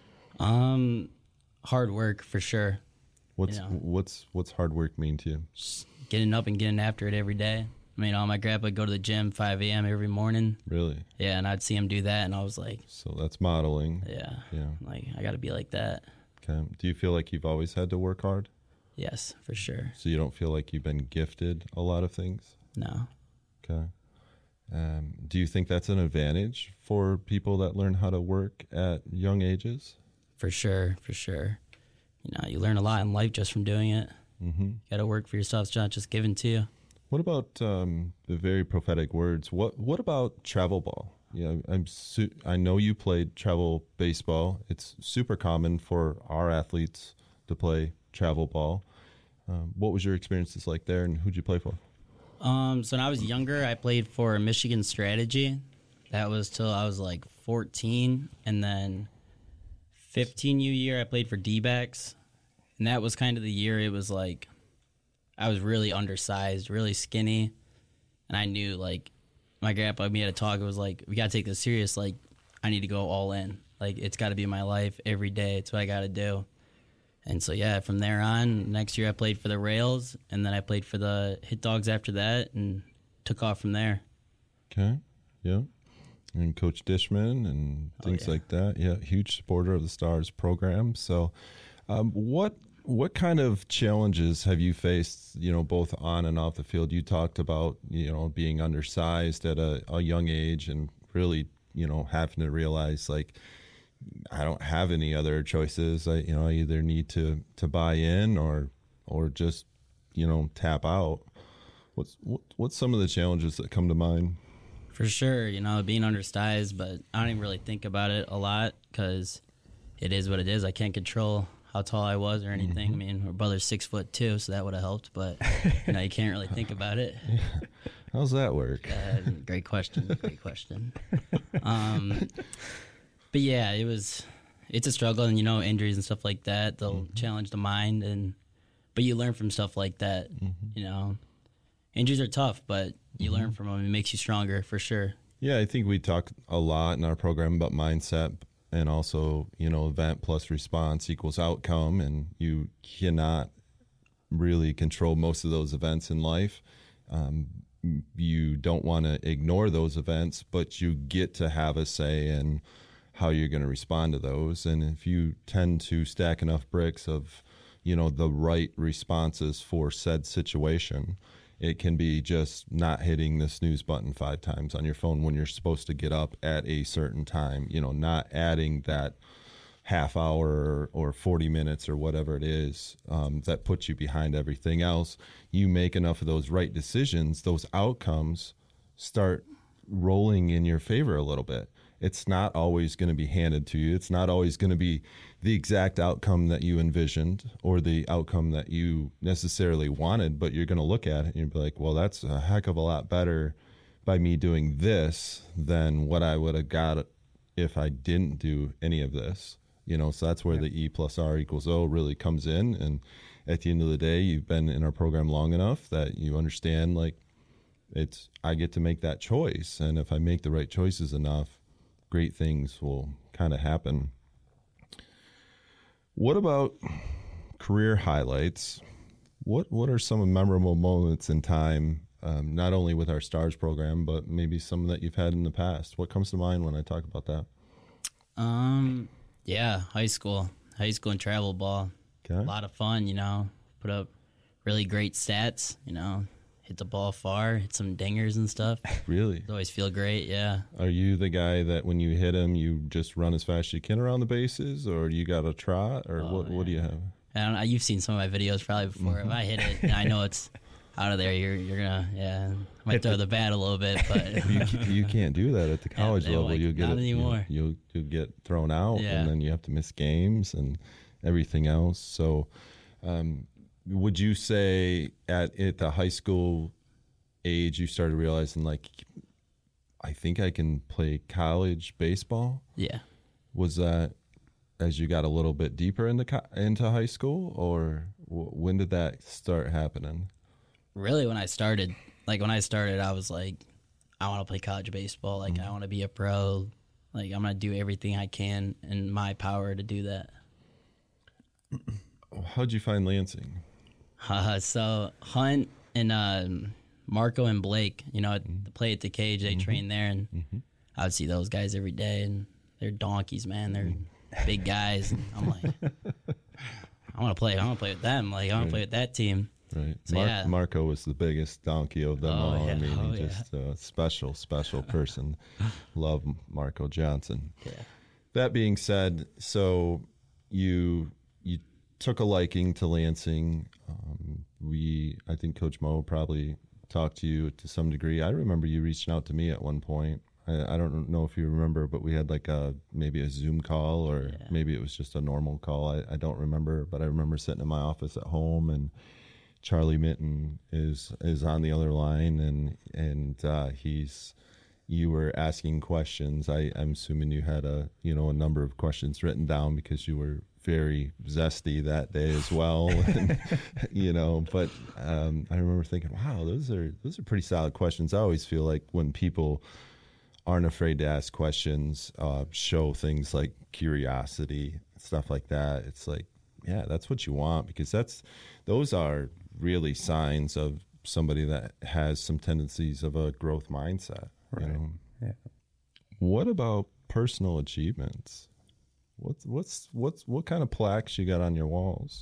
R: Hard work for sure.
Q: What's hard work mean to you?
R: Just getting up and getting after it every day. My grandpa would go to the gym 5 a.m. every morning.
Q: Really?
R: Yeah, and I'd see him do that, and I was like...
Q: So that's modeling.
R: Yeah. Like, I got to be like that.
Q: Okay. Do you feel like you've always had to work hard?
R: Yes, for sure.
Q: So you don't feel like you've been gifted a lot of things?
R: No.
Q: Okay. Do you think that's an advantage for people that learn how to work at young ages?
R: For sure. You learn a lot in life just from doing it.
Q: Mm-hmm.
R: You got to work for yourself. It's not just given to you.
Q: What about the very prophetic words? What about travel ball? I know you played travel baseball. It's super common for our athletes to play travel ball. What was your experiences like there, and who'd you play for?
R: So when I was younger, I played for Michigan Strategy. That was till I was like 14, and then 15 year I played for D-backs, and that was kind of the year it was like I was really undersized, really skinny, and I knew, like, my grandpa and me had a talk. It was like, we got to take this serious. Like, I need to go all in. Like, it's got to be my life every day. It's what I got to do. And so, yeah, from there on, next year I played for the Rails, and then I played for the Hit Dogs after that, and took off from there.
Q: Okay. Yeah. And Coach Dishman and things like that. Yeah. Huge supporter of the Stars program. So what kind of challenges have you faced, both on and off the field? You talked about, being undersized at a young age and really, having to realize like, I don't have any other choices. I either need to buy in or just, tap out. What's some of the challenges that come to mind?
R: For sure, being undersized, but I don't even really think about it a lot because it is what it is. I can't control how tall I was or anything. I mean, my brother's 6'2", so that would have helped, but you can't really think about it.
Q: How's that work?
R: Great question. But yeah, it's a struggle, and injuries and stuff like that, they'll challenge the mind, but you learn from stuff like that. Injuries are tough, but you learn from them. It makes you stronger for sure.
Q: Yeah, I think we talk a lot in our program about mindset and also, event plus response equals outcome, and you cannot really control most of those events in life. You don't want to ignore those events, but you get to have a say in how you're going to respond to those. And if you tend to stack enough bricks of, the right responses for said situation, it can be just not hitting the snooze button 5 times on your phone when you're supposed to get up at a certain time, not adding that half hour or 40 minutes or whatever it is that puts you behind everything else. You make enough of those right decisions, those outcomes start rolling in your favor a little bit. It's not always going to be handed to you. It's not always going to be the exact outcome that you envisioned or the outcome that you necessarily wanted, but you're going to look at it and you'll be like, well, that's a heck of a lot better by me doing this than what I would have got if I didn't do any of this. So that's where the E plus R equals O really comes in. And at the end of the day, you've been in our program long enough that you understand, like, I get to make that choice. And if I make the right choices enough, great things will kind of happen. What about career highlights? What are some memorable moments in time, not only with our Stars program, but maybe some that you've had in the past? What comes to mind when I talk about that?
R: Yeah, high school and travel ball.
Q: Okay.
R: A lot of fun, put up really great stats, hit the ball far, hit some dingers and stuff.
Q: Really?
R: Always feel great, yeah.
Q: Are you the guy that when you hit him, you just run as fast as you can around the bases, or you got a trot, or what do you have?
R: I don't know. You've seen some of my videos probably before. If I hit it and I know it's out of there, you're gonna, I might throw the bat a little bit, but
Q: you can't do that at the college level.
R: Like,
Q: You'll get
R: not anymore.
Q: You'll get thrown out, and then you have to miss games and everything else. So, would you say at the high school age you started realizing, like, I think I can play college baseball?
R: Yeah.
Q: Was that as you got a little bit deeper into high school, or when did that start happening?
R: Really, when I started, I was like, I want to play college baseball. Like, I want to be a pro. Like, I'm going to do everything I can in my power to do that.
Q: How'd you find Lansing?
R: So Hunt and Marco and Blake, play at the cage. They train there, and I would see those guys every day, and they're donkeys, man. They're big guys. And I'm like, I want to play with them. Like, I want to play with that team.
Q: Right.
R: So,
Q: Marco was the biggest donkey of them all.
R: Yeah.
Q: I mean, just a special person. Love Marco Johnson.
R: Yeah.
Q: That being said, so you took a liking to Lansing. I think Coach Mo probably talked to you to some degree. I remember you reaching out to me at one point. I don't know if you remember, but we had like maybe a Zoom call, or maybe it was just a normal call. I don't remember, but I remember sitting in my office at home, and Charlie Mitten is on the other line, and you were asking questions. I'm assuming you had a number of questions written down because you were very zesty that day as well. And, but I remember thinking, wow, those are pretty solid questions. I always feel like when people aren't afraid to ask questions, show things like curiosity, stuff like that. It's like, yeah, that's what you want, because those are really signs of somebody that has some tendencies of a growth mindset.
S: Right.
Q: You know?
S: Yeah.
Q: What about personal achievements? What kind of plaques you got on your walls?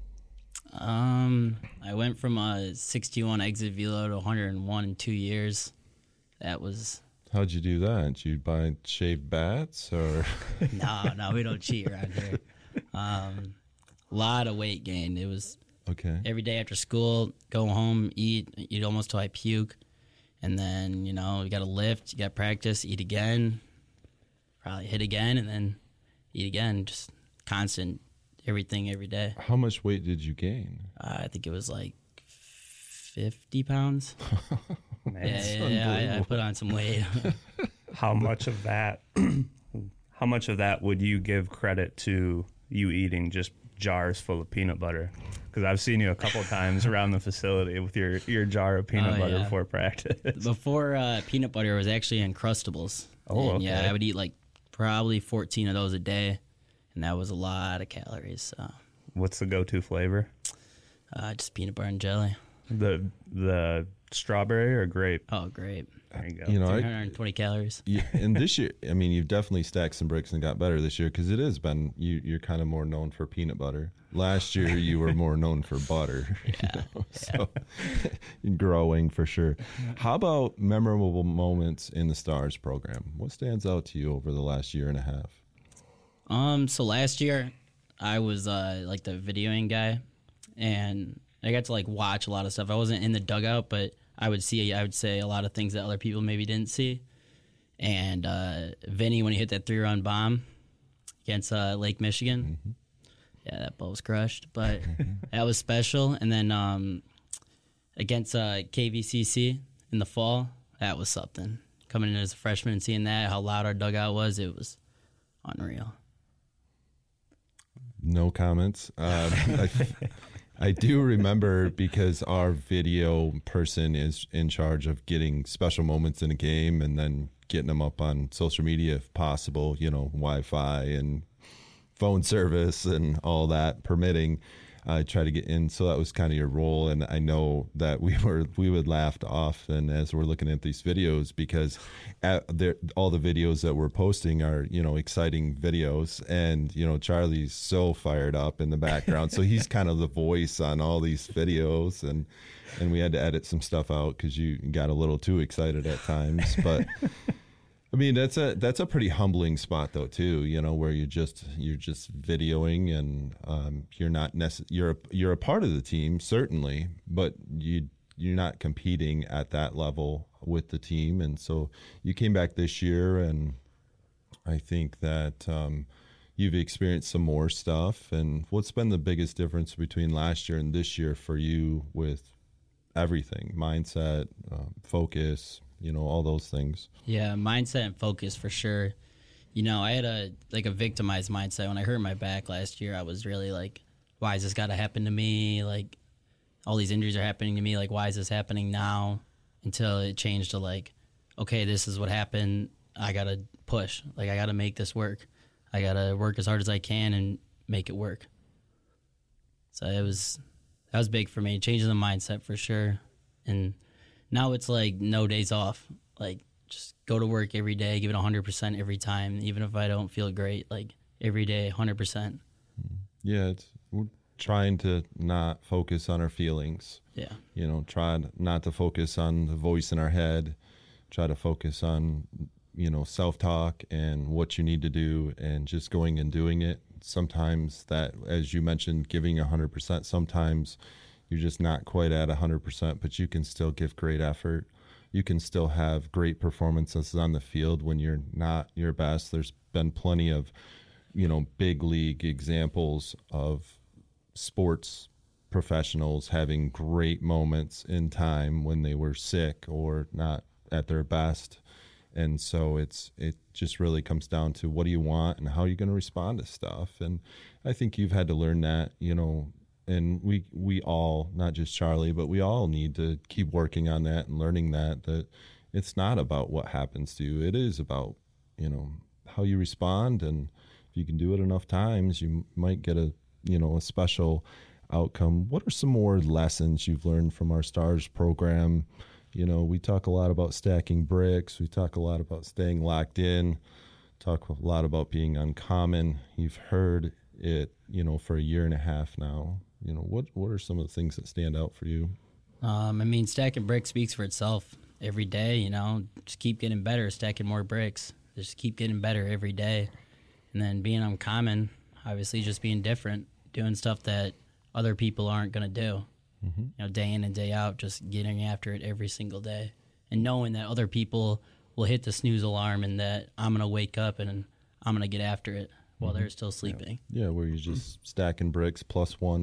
R: I went from a 61 exit velo to 101 in 2 years. That was.
Q: How'd you do that? Did you buy shaved bats or?
R: No, we don't cheat around here. A lot of weight gain. It was
Q: okay.
R: Every day after school, go home, eat almost till I puke, and then you got to lift, you got to practice, eat again, probably hit again, and then eat again. Just constant, everything every day.
Q: How much weight did you gain?
R: I think it was like 50 pounds.
S: Man,
R: yeah, I put on some weight.
S: How much of that would you give credit to you eating just jars full of peanut butter? Because I've seen you a couple times around the facility with your jar of peanut butter before practice.
R: Before peanut butter was actually Uncrustables.
S: Oh, okay.
R: Yeah, I would eat like probably 14 of those a day, and that was a lot of calories. So.
S: What's the go-to flavor?
R: Just peanut butter and jelly.
S: The strawberry or grape?
R: Oh, grape.
S: There you go.
R: 320 calories.
Q: Yeah, and this year, I mean, you've definitely stacked some bricks and got better this year because it has been, you're kind of more known for peanut butter. Last year, you were more known for butter.
R: Yeah.
Q: So growing for sure. How about memorable moments in the STARS program? What stands out to you over the last year and a half?
R: So last year, I was like the videoing guy, and I got to like watch a lot of stuff. I wasn't in the dugout, but I would say a lot of things that other people maybe didn't see. And Vinny, when he hit that 3-run bomb against Lake Michigan, yeah, that ball was crushed. But that was special. And then against KVCC in the fall, that was something. Coming in as a freshman and seeing that, how loud our dugout was, it was unreal.
Q: No comments. I do remember because our video person is in charge of getting special moments in a game and then getting them up on social media if possible, Wi-Fi and phone service and all that permitting. I try to get in, so that was kind of your role. And I know that we would laugh often as we're looking at these videos because all the videos that we're posting are, exciting videos. And, Charlie's so fired up in the background. So he's kind of the voice on all these videos. And we had to edit some stuff out because you got a little too excited at times. But I mean, that's a pretty humbling spot though too, where you're just videoing and you're a part of the team certainly, but you're not competing at that level with the team. And so you came back this year, and I think that you've experienced some more stuff. And what's been the biggest difference between last year and this year for you with everything, mindset, focus, all those things?
R: Yeah, mindset and focus for sure. I had a victimized mindset. When I hurt my back last year, I was really like, why has this got to happen to me? Like, all these injuries are happening to me. Like, why is this happening now? Until it changed to like, okay, this is what happened. I got to push. Like, I got to make this work. I got to work as hard as I can and make it work. So that was big for me, changing the mindset for sure. And now it's like no days off. Like, just go to work every day, give it 100% every time, even if I don't feel great. Like, every day, 100%.
Q: Yeah, we're trying to not focus on our feelings.
R: Yeah.
Q: Try not to focus on the voice in our head. Try to focus on, self-talk and what you need to do and just going and doing it. Sometimes that, as you mentioned, giving 100%, sometimes you're just not quite at 100%, but you can still give great effort. You can still have great performances on the field when you're not your best. There's been plenty of, big league examples of sports professionals having great moments in time when they were sick or not at their best. And so it just really comes down to what do you want and how are you going to respond to stuff. And I think you've had to learn that, and we all, not just Charlie, but we all need to keep working on that and learning that it's not about what happens to you. It is about, how you respond. And if you can do it enough times, you might get a special outcome. What are some more lessons you've learned from our STARS program? You know, we talk a lot about stacking bricks. We talk a lot about staying locked in, talk a lot about being uncommon. You've heard it, you know, for a year and a half now. You know, what are some of the things that stand out for you?
R: I mean, stacking bricks speaks for itself every day, you know, just keep getting better, stacking more bricks, just keep getting better every day. And then being uncommon, obviously just being different, doing stuff that other people aren't going to do, you know, day in and day out, just getting after it every single day. And knowing that other people will hit the snooze alarm and that I'm going to wake up and I'm going to get after it while they're still sleeping.
Q: Yeah, where you're just stacking bricks, plus one,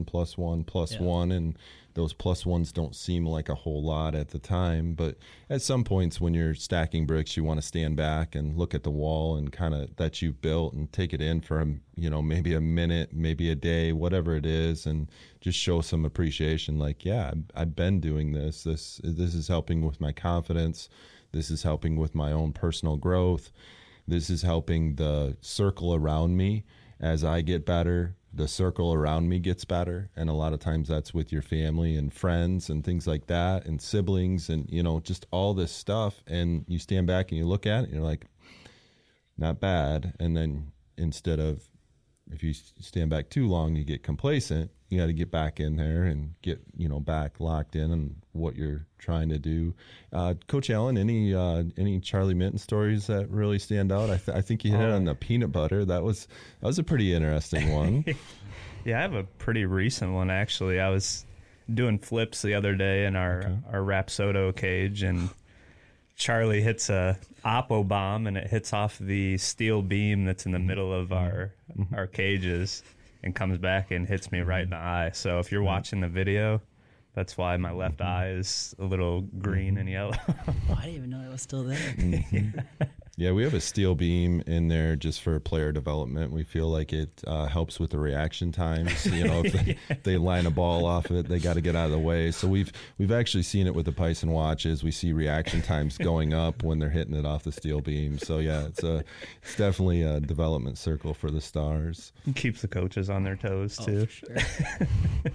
Q: and those plus ones don't seem like a whole lot at the time, but at some points when you're stacking bricks, you want to stand back and look at the wall and kind of that you've built and take it in for, you know, maybe a minute, maybe a day, whatever it is, and just show some appreciation. Like, yeah, I've been doing this. This is helping with my confidence. This is helping with my own personal growth. This is helping the circle around me. As I get better, the circle around me gets better. And a lot of times that's with your family and friends and things like that and siblings and, you know, just all this stuff. And you stand back and you look at it and you're like, not bad. And then instead of, if you stand back too long, you get complacent. You got to get back in there and get, you know, back locked in on what you're trying to do. Coach Allen, any Charlie Minton stories that really stand out? I think you hit on the peanut butter. That was a pretty interesting one.
S: Yeah, I have a pretty recent one actually. I was doing flips the other day in our Rapsodo cage, and Charlie hits a Oppo bomb, and it hits off the steel beam that's in the middle of our cages and comes back and hits me right in the eye. So if you're watching the video, that's why my left eye is a little green and yellow.
R: I didn't even know it was still there.
Q: Yeah, we have a steel beam in there just for player development. We feel like it helps with the reaction times. You know, if they line a ball off of it, they got to get out of the way. So we've actually seen it with the Python watches. We see reaction times going up when they're hitting it off the steel beam. So yeah, it's definitely a development circle for the Stars.
S: It keeps the coaches on their toes too.
R: For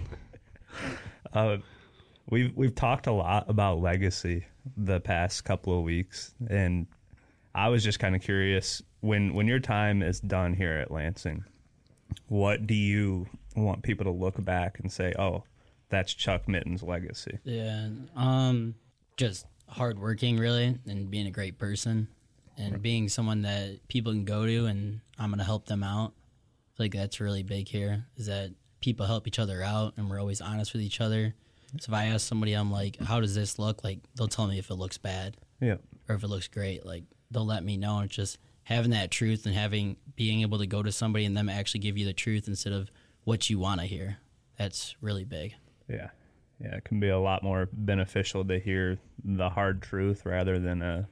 S: sure. We've talked a lot about legacy the past couple of weeks, and I was just kind of curious, when your time is done here at Lansing, what do you want people to look back and say, oh, that's Chuck Mitten's legacy?
R: Yeah, just hardworking, really, and being a great person, and being someone that people can go to, and I'm going to help them out. I feel like that's really big here, is that people help each other out, and we're always honest with each other. So if I ask somebody, I'm like, how does this look? Like, they'll tell me if it looks bad, or if it looks great. Like, they'll let me know. It's just having that truth and being able to go to somebody and them actually give you the truth instead of what you want to hear. That's really big.
S: Yeah. Yeah, it can be a lot more beneficial to hear the hard truth rather than a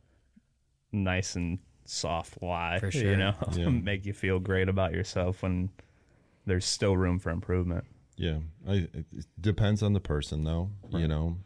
S: nice and soft lie.
R: For sure.
S: You know, make you feel great about yourself when there's still room for improvement.
Q: Yeah. It depends on the person, though. Right. You know,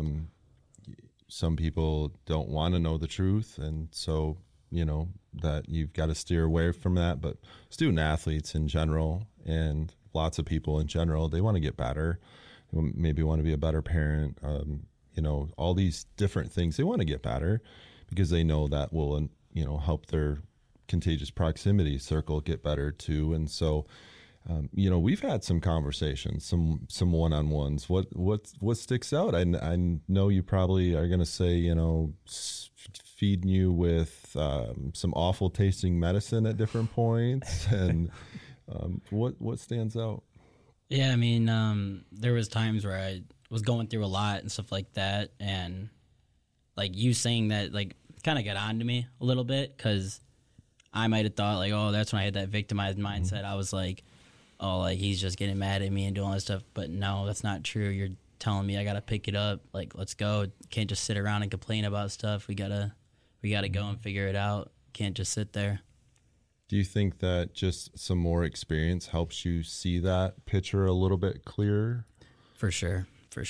Q: some people don't want to know the truth, and so, you know, that you've got to steer away from that. But student athletes in general, and lots of people in general, they want to get better. They maybe want to be a better parent. You know, all these different things. They want to get better because they know that will, you know, help their contagious proximity circle get better too. And so, you know, we've had some conversations, some one-on-ones. What sticks out? I know you probably are going to say, you know, feeding you with some awful tasting medicine at different points, and what stands out?
R: Yeah, I mean, there was times where I was going through a lot and stuff like that, and like you saying that, like, kind of got on to me a little bit, because I might have thought like, oh, that's when I had that victimized mindset. I was like, oh, like, he's just getting mad at me and doing all this stuff. But no, that's not true. You're telling me I got to pick it up. Like, let's go. Can't just sit around and complain about stuff. We gotta go and figure it out. Can't just sit there.
Q: Do you think that just some more experience helps you see that picture a little bit clearer?
R: For sure.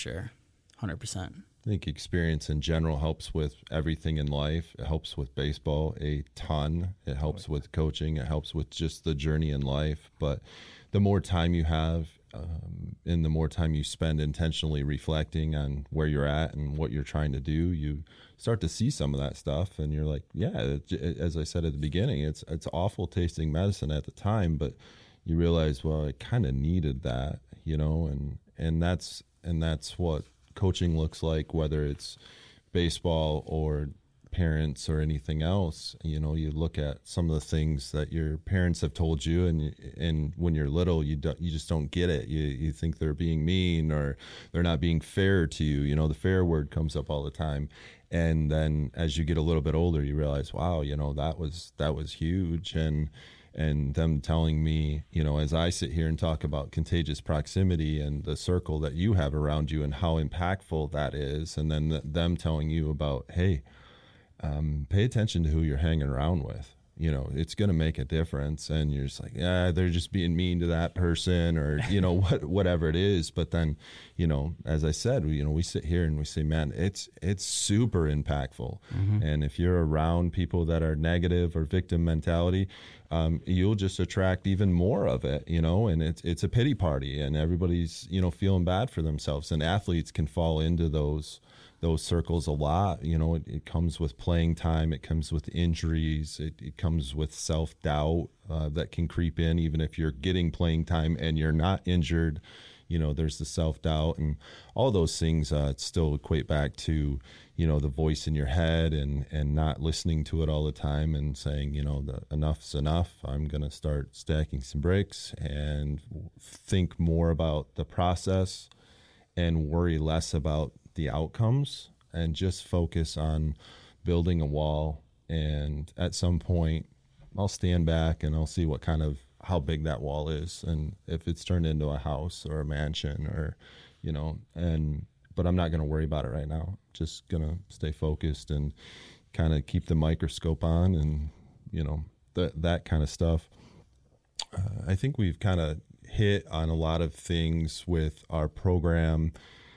R: 100%.
Q: I think experience in general helps with everything in life. It helps with baseball a ton. It helps with coaching. It helps with just the journey in life. But the more time you have and the more time you spend intentionally reflecting on where you're at and what you're trying to do, you start to see some of that stuff, and you're like, yeah, as I said at the beginning, it's awful tasting medicine at the time, but you realize, well, I kind of needed that, you know, and that's what coaching looks like, whether it's baseball or parents or anything else. You know, you look at some of the things that your parents have told you, and when you're little, you just don't get it. You think they're being mean or they're not being fair to you. You know, the fair word comes up all the time. And then as you get a little bit older, you realize, wow, you know, that was huge. And them telling me, you know, as I sit here and talk about contagious proximity and the circle that you have around you and how impactful that is, and then them telling you about, hey, pay attention to who you're hanging around with. You know, it's going to make a difference. And you're just like, yeah, they're just being mean to that person, or, you know, whatever it is. But then, you know, as I said, you know, we sit here and we say, man, it's super impactful. Mm-hmm. And if you're around people that are negative or victim mentality, you'll just attract even more of it, you know, and it's a pity party, and everybody's, you know, feeling bad for themselves. And athletes can fall into those circles a lot. You know, it comes with playing time, it comes with injuries, it comes with self-doubt that can creep in even if you're getting playing time and you're not injured. You know, there's the self-doubt, and all those things still equate back to, you know, the voice in your head and not listening to it all the time and saying, you know, enough's enough. I'm going to start stacking some bricks and think more about the process and worry less about the outcomes, and just focus on building a wall. And at some point I'll stand back and I'll see how big that wall is, and if it's turned into a house or a mansion, or, you know, but I'm not going to worry about it right now. Just going to stay focused and kind of keep the microscope on, and, you know, that kind of stuff. I think we've kind of hit on a lot of things with our program.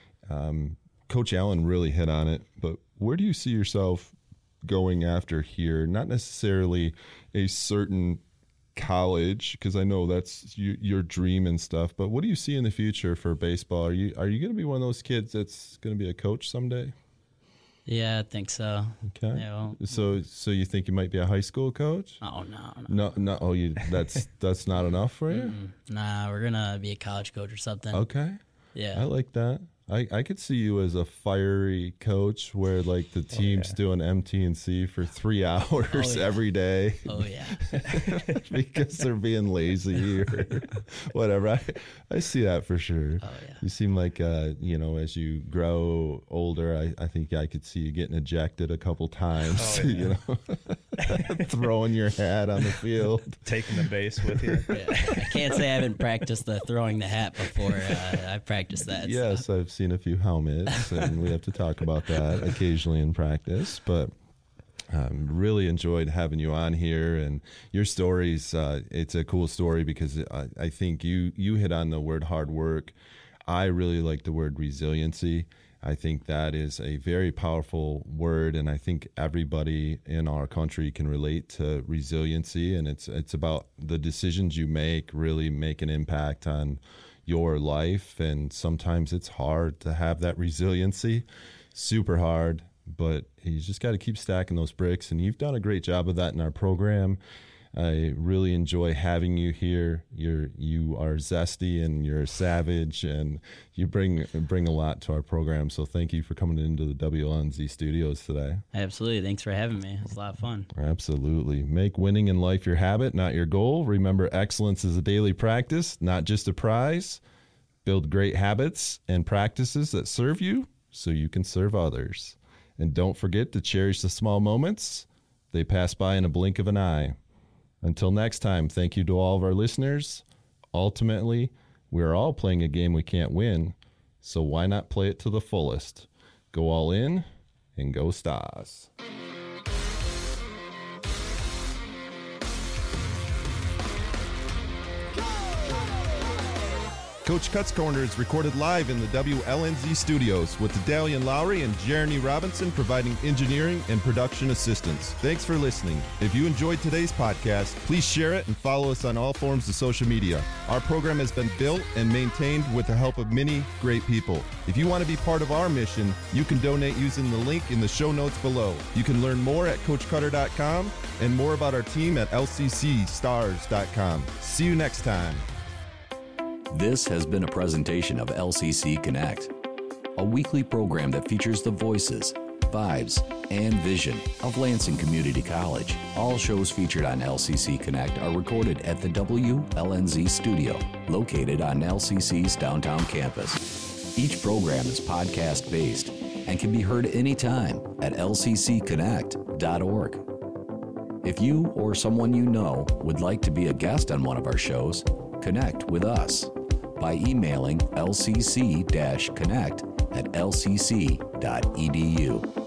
Q: Coach Allen really hit on it, but where do you see yourself going after here? Not necessarily a certain college, because I know that's your dream and stuff, but what do you see in the future for baseball? Are you going to be one of those kids that's going to be a coach someday?
R: Yeah, I think so.
Q: Okay.
R: Yeah,
Q: so you think you might be a high school coach?
R: Oh, no.
Q: No. Oh, that's not enough for you?
R: Nah, we're gonna be a college coach or something.
Q: Okay.
R: Yeah.
Q: I like that. I could see you as a fiery coach where, like, the team's doing MT&C for 3 hours every day.
R: Oh, yeah.
Q: Because they're being lazy or whatever. I see that for sure.
R: Oh, yeah.
Q: You seem like, you know, as you grow older, I think I could see you getting ejected a couple times, you know, throwing your hat on the field.
S: Taking the base with you.
R: Yeah. I can't say I haven't practiced the throwing the hat before. I've practiced that.
Q: Yes, so. I've seen a few helmets, and we have to talk about that occasionally in practice. But really enjoyed having you on here, and your stories. It's a cool story because I think you hit on the word hard work. I really like the word resiliency. I think that is a very powerful word, and I think everybody in our country can relate to resiliency. And it's about the decisions you make really make an impact on your life, and sometimes it's hard to have that resiliency, super hard, but you just got to keep stacking those bricks, and you've done a great job of that in our program. I really enjoy having you here. You are zesty and you're a savage, and you bring a lot to our program. So thank you for coming into the WLNZ studios today.
R: Absolutely. Thanks for having me. It's a lot of fun.
Q: Absolutely. Make winning in life your habit, not your goal. Remember, excellence is a daily practice, not just a prize. Build great habits and practices that serve you so you can serve others. And don't forget to cherish the small moments. They pass by in a blink of an eye. Until next time, thank you to all of our listeners. Ultimately, we're all playing a game we can't win, so why not play it to the fullest? Go all in and go Stars. Coach Cuts Corner is recorded live in the WLNZ studios with Dalian Lowry and Jeremy Robinson providing engineering and production assistance. Thanks for listening. If you enjoyed today's podcast, please share it and follow us on all forms of social media. Our program has been built and maintained with the help of many great people. If you want to be part of our mission, you can donate using the link in the show notes below. You can learn more at CoachCutter.com and more about our team at LCCstars.com. See you next time.
D: This has been a presentation of LCC Connect, a weekly program that features the voices, vibes, and vision of Lansing Community College. All shows featured on LCC Connect are recorded at the WLNZ studio, located on LCC's downtown campus. Each program is podcast-based and can be heard anytime at lccconnect.org. If you or someone you know would like to be a guest on one of our shows, connect with us by emailing lcc-connect@lcc.edu.